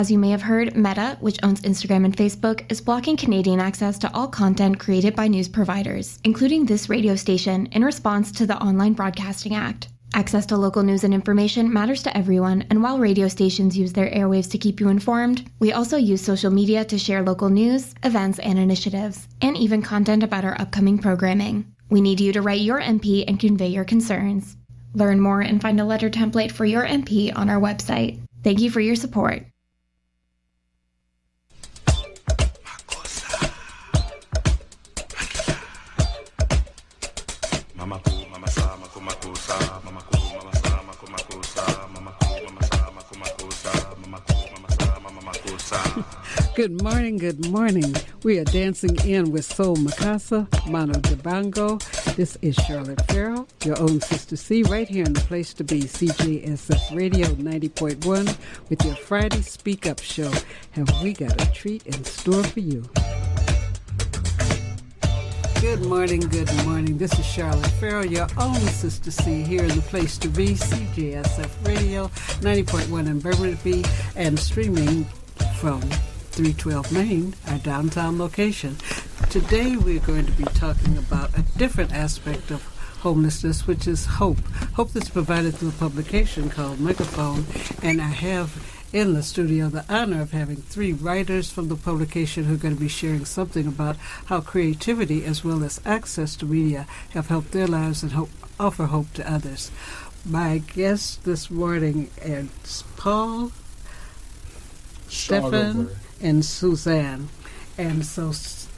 As you may have heard, Meta, which owns Instagram and Facebook, is blocking Canadian access to all content created by news providers, including this radio station, in response to the Online Broadcasting Act. Access to local news and information matters to everyone, and while radio stations use their airwaves to keep you informed, we also use social media to share local news, events, and initiatives, and even content about our upcoming programming. We need you to write your MP and convey your concerns. Learn more and find a letter template for your MP on our website. Thank you for your support. Good morning, good morning. We are dancing in with Soul Makasa, Mano Dibango. This is Charlotte Farrell, your own Sister C, right here in the place to be, CJSF Radio 90.1, with your Friday Speak Up show. Have we got a treat in store for you? Good morning, good morning. This is Charlotte Farrell, your own Sister C, here in the place to be, CJSF Radio 90.1 in Burnaby, and streaming from 312 Main, our downtown location. Today we're going to be talking about a different aspect of homelessness, which is hope. Hope that's provided through a publication called Megaphone, and I have in the studio the honor of having three writers from the publication who are going to be sharing something about how creativity as well as access to media have helped their lives and offer hope to others. My guests this morning is Paul, Stefan, and Suzanne. And so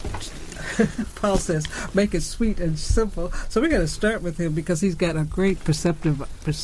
Paul says, make it sweet and simple. So we're going to start with him because he's got a great perception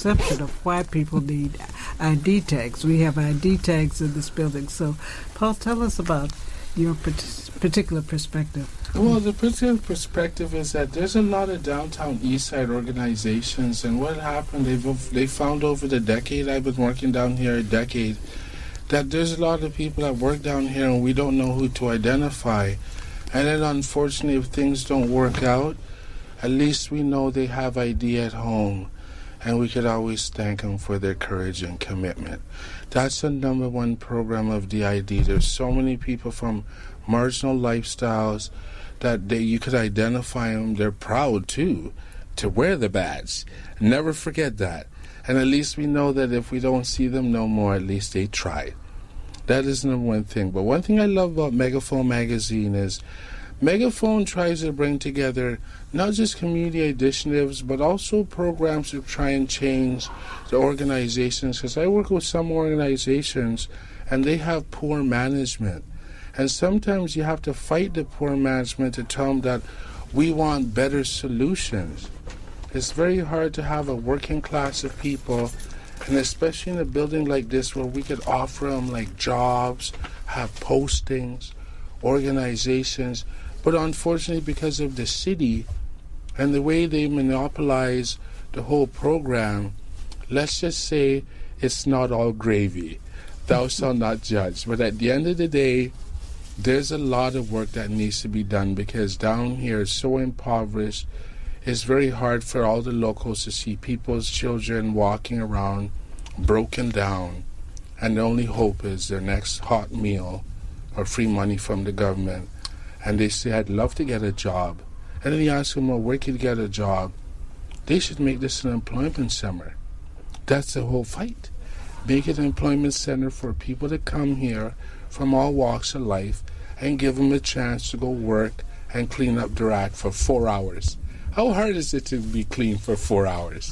of why people need ID tags. We have ID tags in this building. So, Paul, tell us about your particular perspective. Well, the particular perspective is that there's a lot of downtown east side organizations, and what happened, they found over the decade, I've been working down here a decade, that there's a lot of people that work down here and we don't know who to identify. And then unfortunately, if things don't work out, at least we know they have ID at home, and we could always thank them for their courage and commitment. That's the number one program of DID. There's so many people from marginal lifestyles that you could identify them. They're proud, too, to wear the badge. Never forget that. And at least we know that if we don't see them no more, at least they tried. That is number one thing. But one thing I love about Megaphone magazine is Megaphone tries to bring together not just community initiatives, but also programs to try and change the organizations. Because I work with some organizations, and they have poor management. And sometimes you have to fight the poor management to tell them that we want better solutions. It's very hard to have a working class of people, and especially in a building like this where we could offer them like jobs, have postings, organizations. But unfortunately, because of the city and the way they monopolize the whole program, let's just say it's not all gravy. Thou shalt not judge. But at the end of the day, there's a lot of work that needs to be done because down here is so impoverished. It's very hard for all the locals to see people's children walking around broken down, and the only hope is their next hot meal or free money from the government. And they say, I'd love to get a job. And then you ask them, well, where can you get a job? They should make this an employment center. That's the whole fight. Make it an employment center for people to come here from all walks of life and give them a chance to go work and clean up their act for 4 hours. How hard is it to be clean for 4 hours?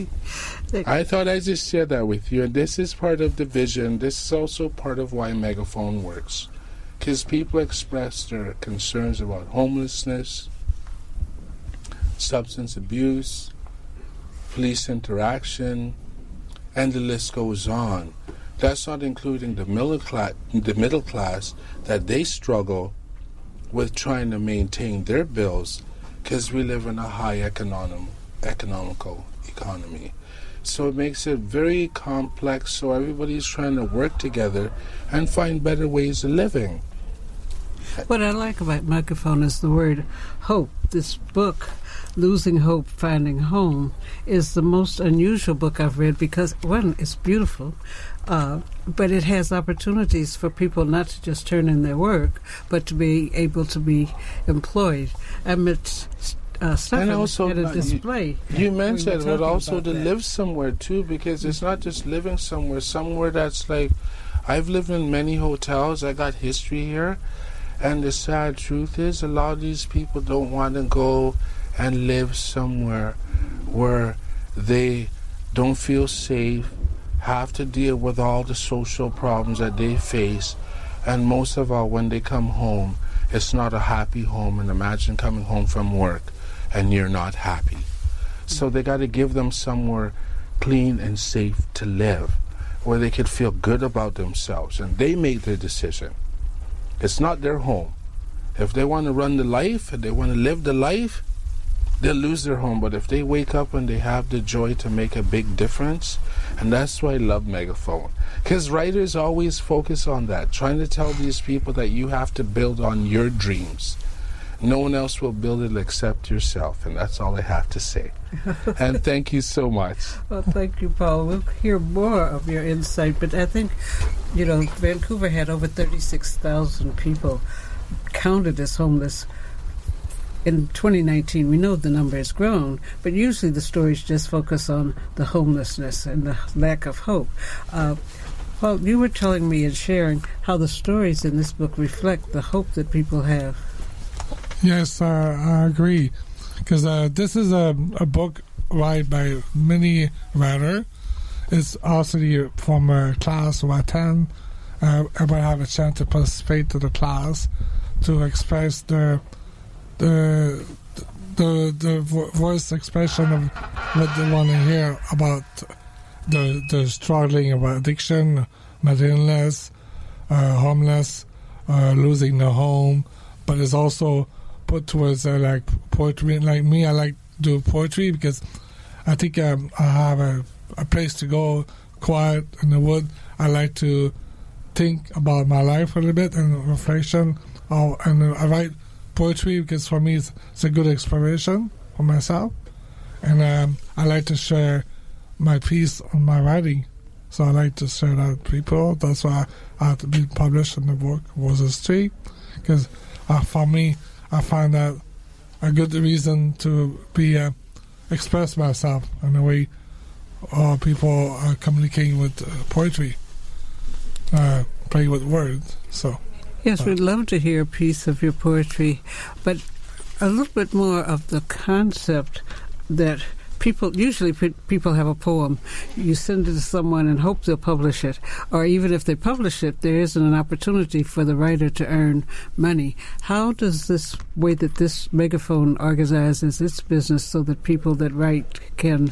I thought I'd just share that with you. And this is part of the vision. This is also part of why Megaphone works. Because people express their concerns about homelessness, substance abuse, police interaction, and the list goes on. That's not including the middle class that they struggle with trying to maintain their bills, because we live in a high economical economy. So it makes it very complex, so everybody's trying to work together and find better ways of living. What I like about Megaphone is the word hope. This book, Losing Hope, Finding Home, is the most unusual book I've read because, one, it's beautiful, but it has opportunities for people not to just turn in their work, but to be able to be employed. I met Stefan at a display. You mentioned, but also to live somewhere, too, because it's not just living somewhere that's like, I've lived in many hotels, I got history here, and the sad truth is a lot of these people don't want to go and live somewhere where they don't feel safe, have to deal with all the social problems that they face, and most of all, when they come home, it's not a happy home. And imagine coming home from work and you're not happy. So they got to give them somewhere clean and safe to live, where they could feel good about themselves, and they make their decision. It's not their home. If they want to run the life, if they want to live the life, they'll lose their home. But if they wake up and they have the joy to make a big difference, and that's why I love Megaphone. Because writers always focus on that, trying to tell these people that you have to build on your dreams. No one else will build it except yourself, and that's all I have to say. And thank you so much. Well, thank you, Paul. We'll hear more of your insight, but I think, Vancouver had over 36,000 people counted as homeless in 2019. We know the number has grown, but usually the stories just focus on the homelessness and the lack of hope. Paul, you were telling me and sharing how the stories in this book reflect the hope that people have. Yes, I agree, because this is a book written by many writers. It's also from a class of 10. Everybody have a chance to participate to the class to express the voice expression of what they want to hear about the struggling of addiction, mental illness, homeless, losing their home, but it's also put towards like poetry. Like me, I like do poetry because I think I have a place to go, quiet in the wood. I like to think about my life a little bit and reflection. And I write poetry because for me it's a good exploration for myself. And I like to share my piece on my writing. So I like to share that with people. That's why I had to be published in the book, Roses Street, because for me, I find that a good reason to be express myself in the way people are communicating with poetry, play with words. So yes, we'd love to hear a piece of your poetry, but a little bit more of the concept that usually people have a poem. You send it to someone and hope they'll publish it. Or even if they publish it, there isn't an opportunity for the writer to earn money. How does this way that this Megaphone organizes its business so that people that write can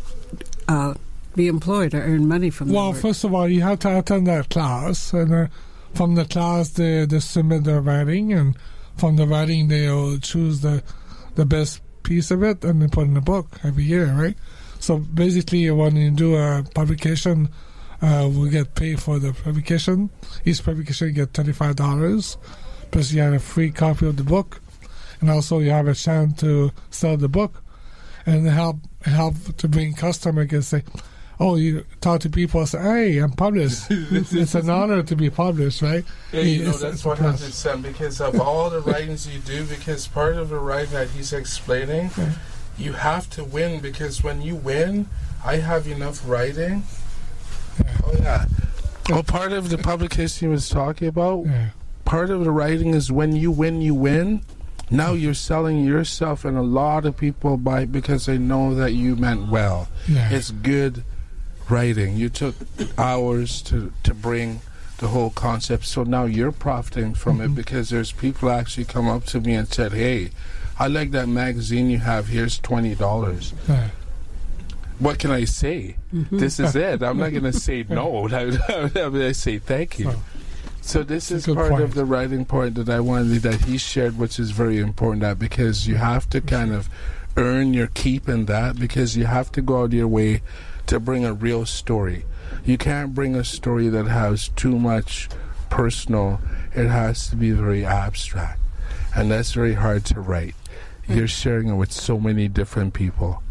be employed or earn money from their work? First of all, you have to attend that class. And from the class, they submit their writing. And from the writing, they'll choose the best piece of it and they put in a book every year, right? So basically, when you do a publication, we get paid for the publication. Each publication you get $35, plus you have a free copy of the book, and also you have a chance to sell the book, and help to bring customers and say, oh, you talk to people and say, hey, I'm published. It's an honor to be published, right? Yeah, that's 100%, because of all the writings you do, because part of the writing that he's explaining, you have to win, because when you win, I have enough writing. Oh, yeah. Well, part of the publication he was talking about, part of the writing is when you win, you win. Now you're selling yourself, and a lot of people buy because they know that you meant well. Yeah. It's good writing. You took hours to bring the whole concept, so now you're profiting from it, because there's people actually come up to me and said, hey, I like that magazine you have, here's $20. What can I say? This is it. I'm not going to say no. I say thank you. So this is part of the writing part that I wanted, that he shared, which is very important, that because you have to kind of earn your keep in that, because you have to go out of your way to bring a real story. You can't bring a story that has too much personal it has to be very abstract. And that's very hard to write. You're sharing it with so many different people.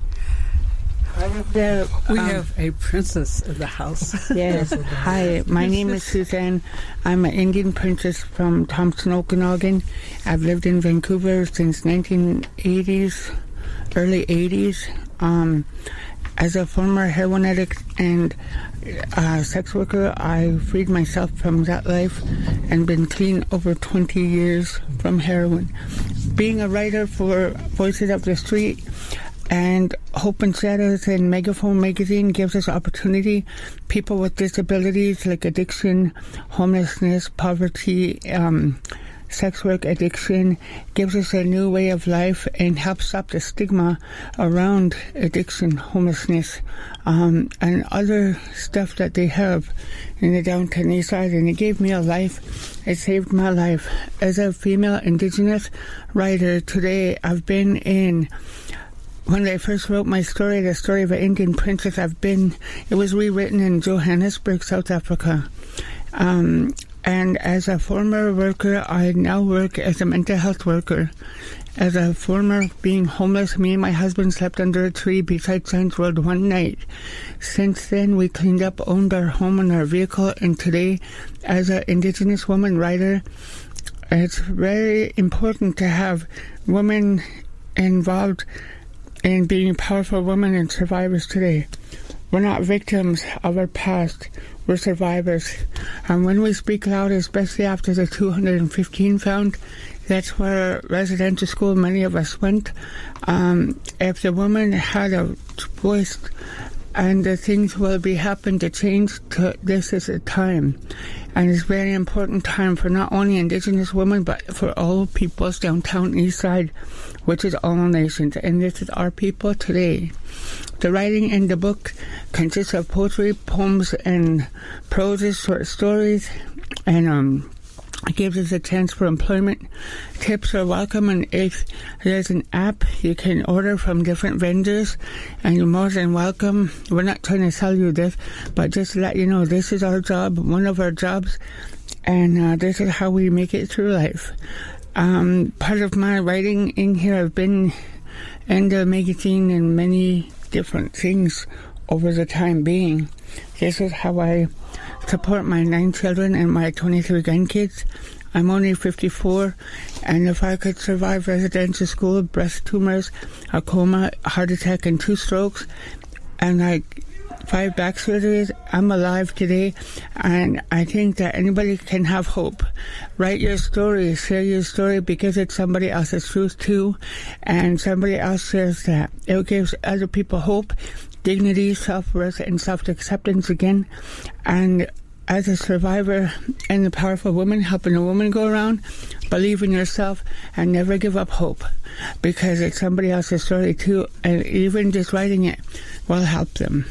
We have a princess in the house. Yes. Hi, my name is Suzanne. I'm an Indian princess from Thompson, Okanagan. I've lived in Vancouver since 1980s, early 80s. As a former heroin addict and sex worker, I freed myself from that life and been clean over 20 years from heroin. Being a writer for Voices of the Street and Hope and Shadows and Megaphone magazine gives us opportunity. People with disabilities like addiction, homelessness, poverty, sex work addiction gives us a new way of life and helps stop the stigma around addiction, homelessness, and other stuff that they have in the downtown east side. And it gave me a life. It saved my life. As a female Indigenous writer today, I've been in... When I first wrote my story, the story of an Indian princess, it was rewritten in Johannesburg, South Africa. And as a former worker, I now work as a mental health worker. As a former being homeless, me and my husband slept under a tree beside Science World one night. Since then, we cleaned up, owned our home and our vehicle, and today, as an Indigenous woman writer, it's very important to have women involved in being powerful women and survivors today. We're not victims of our past. We're survivors. And when we speak loud, especially after the 215 found, that's where residential school many of us went. If the woman had a voice and the things will be happen to change, this is a time. And it's a very important time for not only Indigenous women, but for all peoples downtown east side, which is all nations. And this is our people today. The writing in the book consists of poetry, poems, and prose, short stories, and it gives us a chance for employment. Tips are welcome, and if there's an app, you can order from different vendors, and you're more than welcome. We're not trying to sell you this, but just to let you know, this is our job, one of our jobs, and this is how we make it through life. Part of my writing in here, I've been in the magazine and many different things over the time being. This is how I support my 9 children and my 23 grandkids. I'm only 54, and if I could survive residential school, breast tumors, a coma, a heart attack, and 2 strokes, and like 5 back surgeries, I'm alive today, and I think that anybody can have hope. Write your story, share your story, because it's somebody else's truth too, and somebody else shares that. It gives other people hope, dignity, self-worth, and self-acceptance again. And as a survivor and a powerful woman, helping a woman go around, believe in yourself and never give up hope, because it's somebody else's story too, and even just writing it will help them.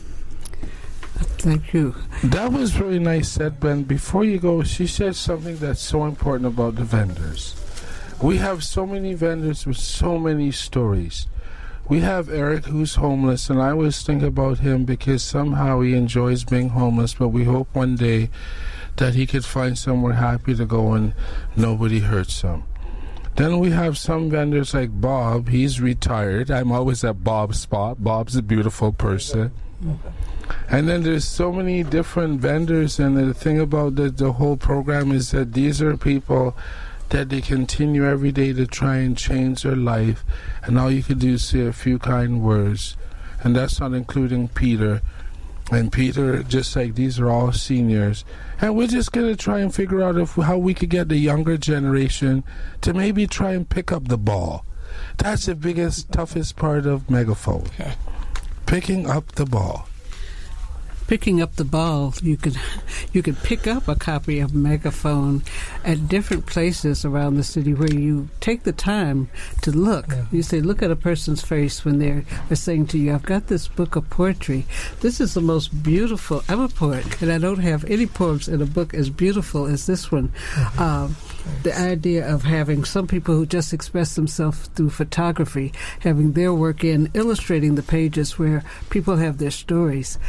Thank you. That was really nice said, Ben. Before you go, she said something that's so important about the vendors. We have so many vendors with so many stories. We have Eric, who's homeless, and I always think about him because somehow he enjoys being homeless, but we hope one day that he could find somewhere happy to go and nobody hurts him. Then we have some vendors like Bob. He's retired. I'm always at Bob's spot. Bob's a beautiful person. And then there's so many different vendors, and the thing about the whole program is that these are people that they continue every day to try and change their life, and all you can do is say a few kind words, and that's not including Peter. And Peter, just like these are all seniors, and we're just going to try and figure out how we could get the younger generation to maybe try and pick up the ball. That's the biggest, toughest part of Megaphone. Picking up the ball. Picking up the ball, you could pick up a copy of Megaphone at different places around the city where you take the time to look. You say, look at a person's face when they're saying to you, I've got this book of poetry. This is the most beautiful. I'm a poet, and I don't have any poems in a book as beautiful as this one. The idea of having some people who just express themselves through photography, having their work in illustrating the pages where people have their stories.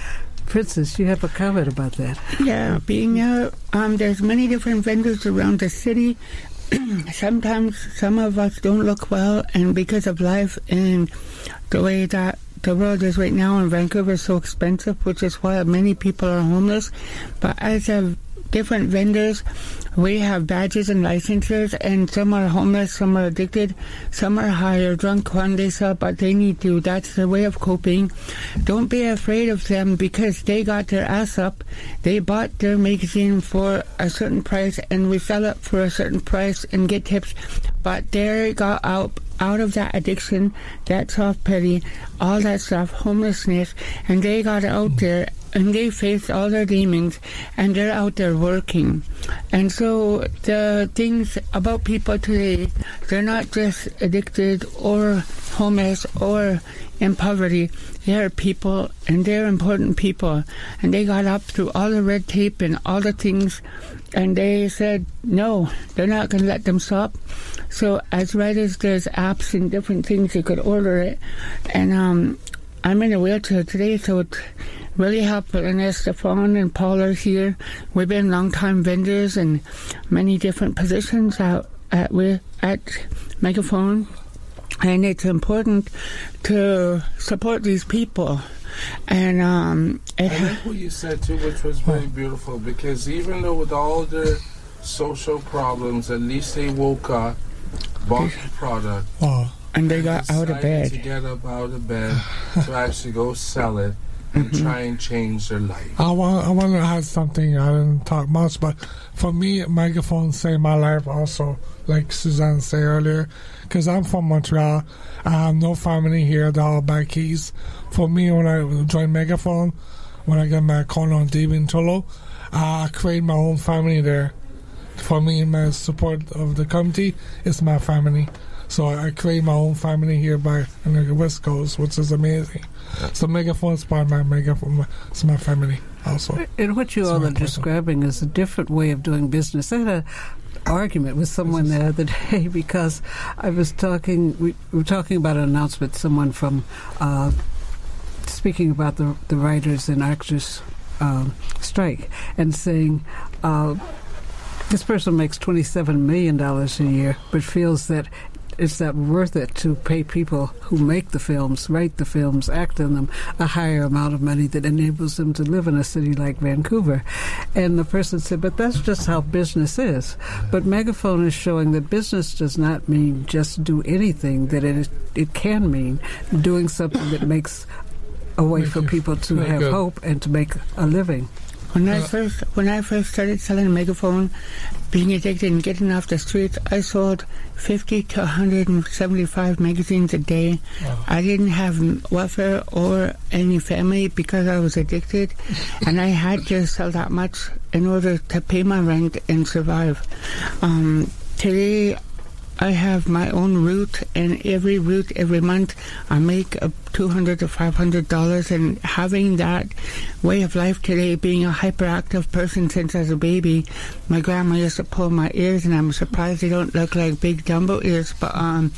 Princess, you have a comment about that. Yeah, being there's many different vendors around the city. Sometimes some of us don't look well, and because of life and the way that the world is right now in Vancouver is so expensive, which is why many people are homeless. But as of different vendors, we have badges and licenses, and some are homeless, some are addicted, some are high or drunk when they sell, but they need to. That's their way of coping. Don't be afraid of them, because they got their ass up. They bought their magazine for a certain price, and we sell it for a certain price and get tips. But they got out of that addiction, that soft pity, all that stuff, homelessness, and they got out there, and they faced all their demons, and they're out there working. And so the things about people today, they're not just addicted or homeless or in poverty. They're people, and they're important people, and they got up through all the red tape and all the things, and they said no, they're not going to let them stop. So as right as there's apps and different things, you could order it, and I'm in a wheelchair today, so it's really helpful. And as Stefan and Paul are here, we've been long-time vendors in many different positions at Megaphone, and it's important to support these people. And I like what you said too, which was very beautiful, because even though with all the social problems, at least they woke up, bought the product, and they got out of bed. To get up out of bed to actually go sell it and try and change their life. I want to add something. I didn't talk much, but for me, Megaphone saved my life also, like Suzanne said earlier, because I'm from Montreal. I have no family here. They're all back keys. For me, when I joined Megaphone, when I got my account on DB in Tolo, I created my own family there. For me, my support of the community is my family. So I create my own family here on the West Coast, which is amazing. So Megaphone is part of my Megaphone. It's my family also. And what you all are describing is a different way of doing business. I had an argument with someone the other day because we were talking about an announcement, someone from speaking about the writers and actors strike, and saying this person makes $27 million a year, but feels that it's not worth it to pay people who make the films, write the films, act in them, a higher amount of money that enables them to live in a city like Vancouver. And the person said, but that's just how business is. But Megaphone is showing that business does not mean just do anything, that it can mean doing something that makes a way for people to have hope and to make a living. When I first started selling Megaphone, being addicted and getting off the streets, I sold 50 to 175 magazines a day. Wow. I didn't have welfare or any family because I was addicted, and I had to sell that much in order to pay my rent and survive. Today, I have my own route, and every month I make $200 to $500, and having that way of life today, being a hyperactive person since I was a baby, my grandma used to pull my ears, and I'm surprised they don't look like big Dumbo ears, but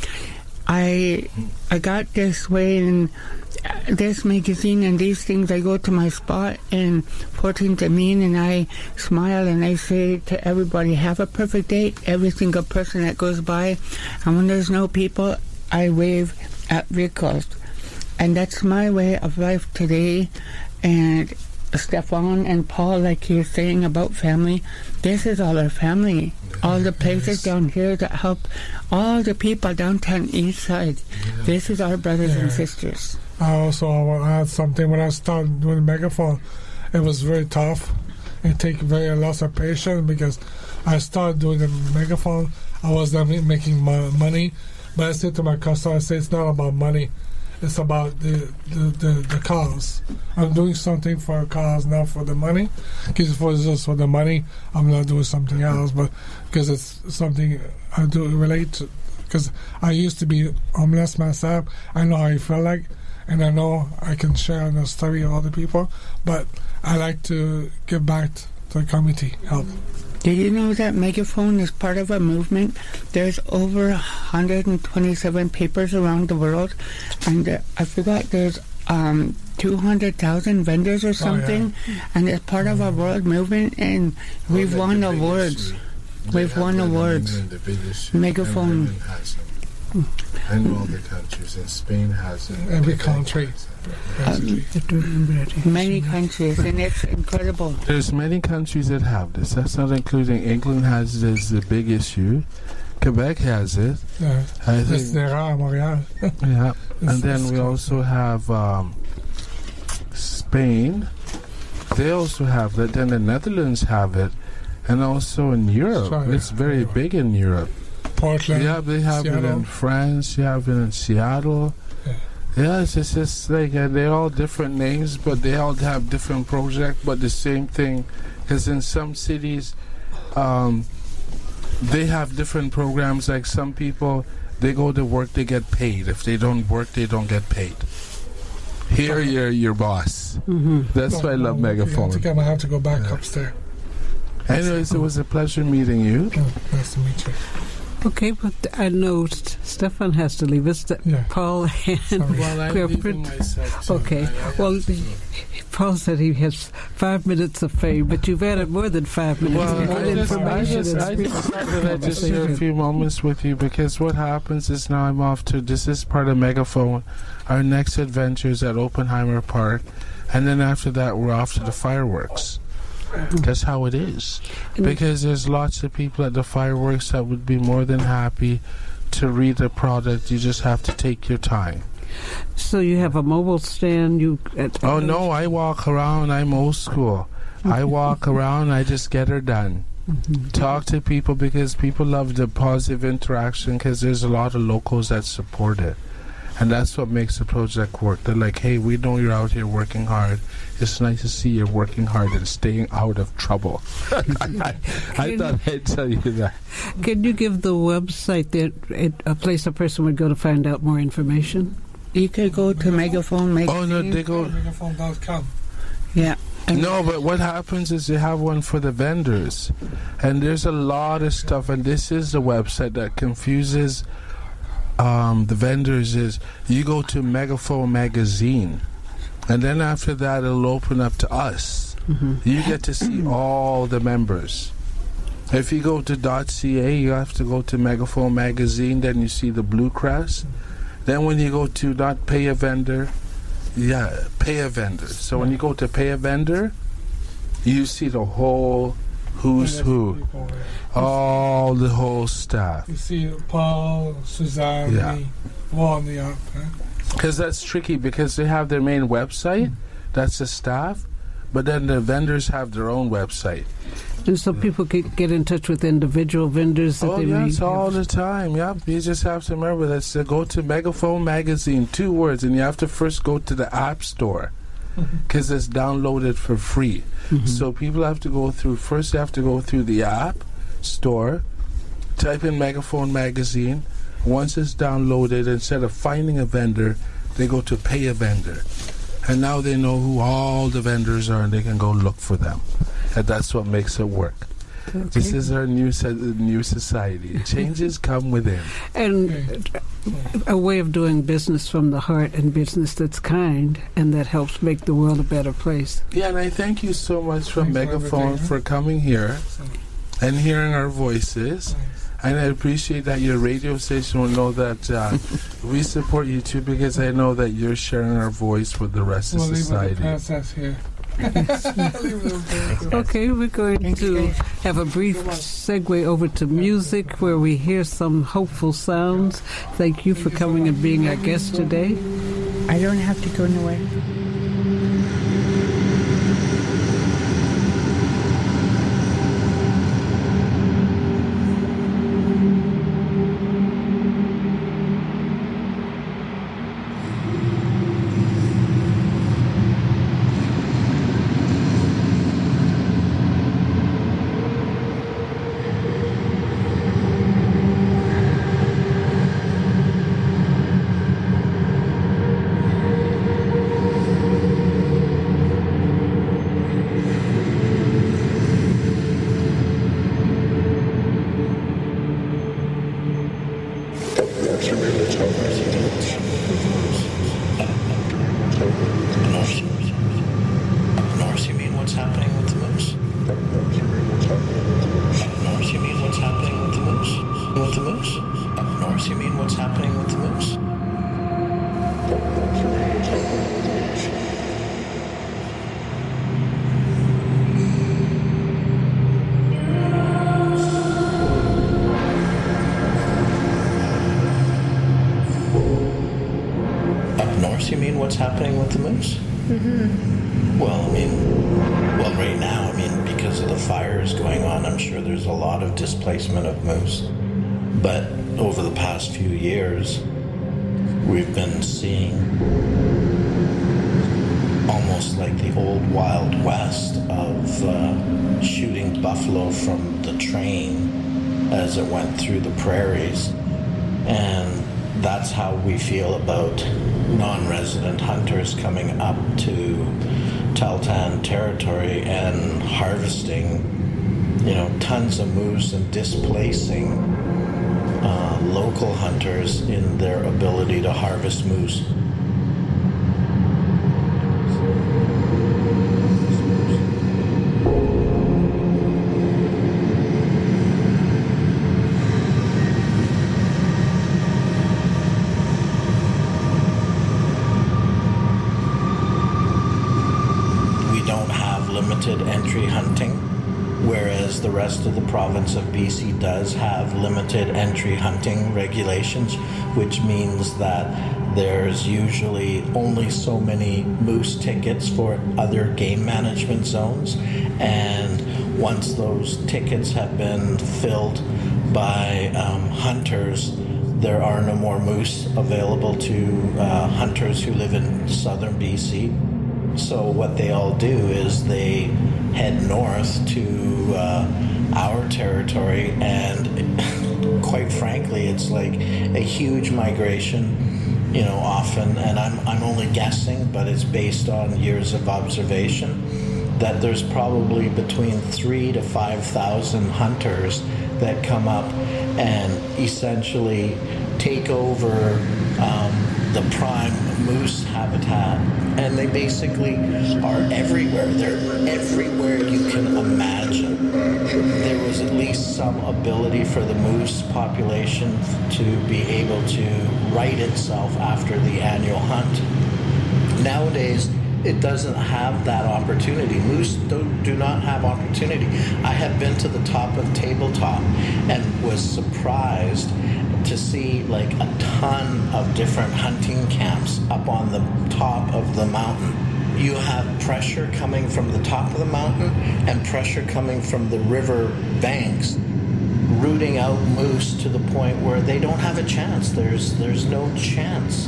I got this way, and this magazine and these things, I go to my spot in 14th and Main, and I smile and I say to everybody, have a perfect day, every single person that goes by, and when there's no people, I wave at vehicles. And that's my way of life today. And Stefan and Paul, like you're saying about family, this is all our family. All the places down here that help all the people downtown east side. This is our brothers and sisters. I also want to add something. When I started doing Megaphone, it was very tough. It took very lots of patience because I started doing the Megaphone. I was not making money, but I said to my customer, I say it's not about money. It's about the cause. I'm doing something for a cause, not for the money. Because if it was just for the money, I'm not doing something else. But because it's something I do relate to. Because I used to be homeless myself. I know how you feel like. And I know I can share the story of other people. But I like to give back to the community, help. Did you know that Megaphone is part of a movement? There's over 127 papers around the world, and I forgot there's 2 200,000 vendors or something, and it's part of our world movement, and we've won awards. We've won awards. Megaphone. I know all the countries, and Spain has it. Every country. Many countries, and it's incredible. There's many countries that have this. That's not including England has this, the big issue. Quebec has it. Yeah. I think, Montreal. yeah. And then we also have Spain. They also have that. Then the Netherlands have it. And also in Europe. Sorry. It's very big in Europe. Portland. Yeah, they have Seattle. it in France. You have it in Seattle. Yeah, it's just like they're all different names, but they all have different projects, but the same thing. Because in some cities, they have different programs. Like some people, they go to work, they get paid. If they don't work, they don't get paid. Here, you're your boss. That's why I love Megaphone. I think I'm going to have to go back upstairs. Anyways, it was a pleasure meeting you. Oh, nice to meet you. Okay, but I know Stefan has to leave us. Paul and Well, I'm leaving myself too. Okay, well, Paul said he has 5 minutes of fame, but you've added more than 5 minutes. Well, of good information. I just thought that I'd just share a few moments with you, because what happens is now I'm off to, this is part of Megaphone, our next adventure is at Oppenheimer Park, and then after that we're off to the fireworks. That's how it is. Because there's lots of people at the fireworks that would be more than happy to read the product. You just have to take your time. So you have a mobile stand? Oh, no, I walk around. I'm old school. I walk around. I just get her done. Talk to people, because people love the positive interaction, because there's a lot of locals that support it. And that's what makes the project work. They're like, hey, we know you're out here working hard. It's nice to see you're working hard and staying out of trouble. I thought I'd tell you that. Can you give the website a place a person would go to find out more information? You could go to Megaphone Magazine. Oh, no, they go... Megaphone.com. Yeah. No, but what happens is they have one for the vendors. And there's a lot of stuff. And this is the website that confuses the vendors. Is you go to Megaphone Magazine. And then after that, it'll open up to us. You get to see all the members. If you go to .ca, you have to go to Megaphone Magazine. Then you see the blue crest. Then when you go to not pay a vendor, pay a vendor. So when you go to pay a vendor, you see the whole who's who, all the whole staff. You see Paul, Suzanne, me, all on the app. Because that's tricky, because they have their main website, that's the staff, but then the vendors have their own website. And so people can get in touch with individual vendors that they may yes, all the time. Yep, you just have to remember that. Go to Megaphone Magazine, 2 words, and you have to first go to the App Store, because it's downloaded for free. So people have to go through, first they have to go through the App Store, type in Megaphone Magazine. Once it's downloaded, instead of finding a vendor, they go to pay a vendor. And now they know who all the vendors are, and they can go look for them. And that's what makes it work. Okay. This is our new society. Changes come within. And a way of doing business from the heart, and business that's kind and that helps make the world a better place. Yeah, and I thank you so much from Megaphone for coming here and hearing our voices. And I appreciate that your radio station will know that we support you too, because I know that you're sharing our voice with the rest of society. Here. Okay, we're going to have a brief segue over to music where we hear some hopeful sounds. Thank you for coming and being our guest today. I don't have to go nowhere. With the moose? Up north, you mean what's happening with the moose? Up north, you mean what's happening with the moose? Mm-hmm. Well, right now, because of the fires going on, I'm sure there's a lot of displacement of moose. But over the past few years, we've been seeing almost like the old Wild West of shooting buffalo from the train as it went through the prairies. And that's how we feel about non-resident hunters coming up to Tahltan territory and harvesting, tons of moose and displacing local hunters in their ability to harvest moose. Entry hunting, whereas the rest of the province of BC does have limited entry hunting regulations, which means that there's usually only so many moose tickets for other game management zones, and once those tickets have been filled by hunters, there are no more moose available to hunters who live in southern BC. So what they all do is they head north to our territory, and quite frankly, it's like a huge migration, often, and I'm only guessing, but it's based on years of observation, that there's probably between 3,000 to 5,000 hunters that come up and essentially take over the prime moose habitat, and they basically are everywhere. They're everywhere you can imagine. There was at least some ability for the moose population to be able to right itself after the annual hunt. Nowadays, it doesn't have that opportunity. Moose do not have opportunity. I have been to the top of Tabletop and was surprised to see like a ton of different hunting camps up on the top of the mountain. You have pressure coming from the top of the mountain and pressure coming from the river banks, rooting out moose to the point where they don't have a chance. There's no chance.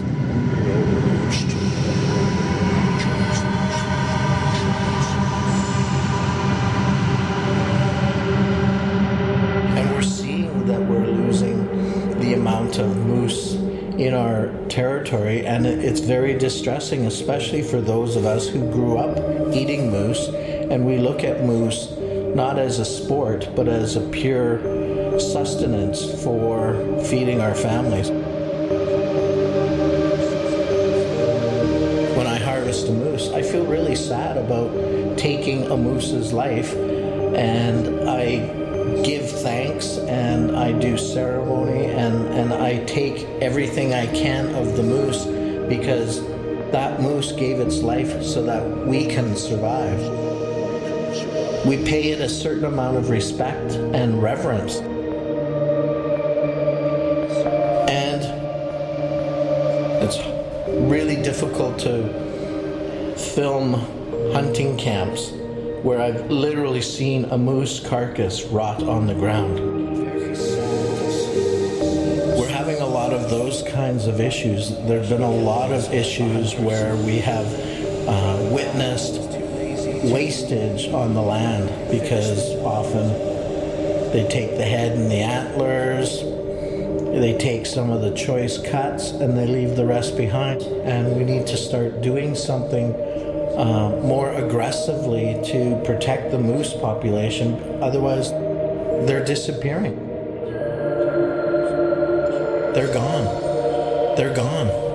And we're seeing that we're losing the amount of moose in our territory, and it's very distressing, especially for those of us who grew up eating moose, and we look at moose not as a sport but as a pure sustenance for feeding our families. When I harvest a moose, I feel really sad about taking a moose's life, and I give thanks and I do ceremony and I take everything I can of the moose, because that moose gave its life so that we can survive. We pay it a certain amount of respect and reverence. And it's really difficult to film hunting camps where I've literally seen a moose carcass rot on the ground. We're having a lot of those kinds of issues. There have been a lot of issues where we have witnessed wastage on the land, because often they take the head and the antlers, they take some of the choice cuts, and they leave the rest behind. And we need to start doing something more aggressively to protect the moose population. Otherwise, they're disappearing. They're gone. They're gone.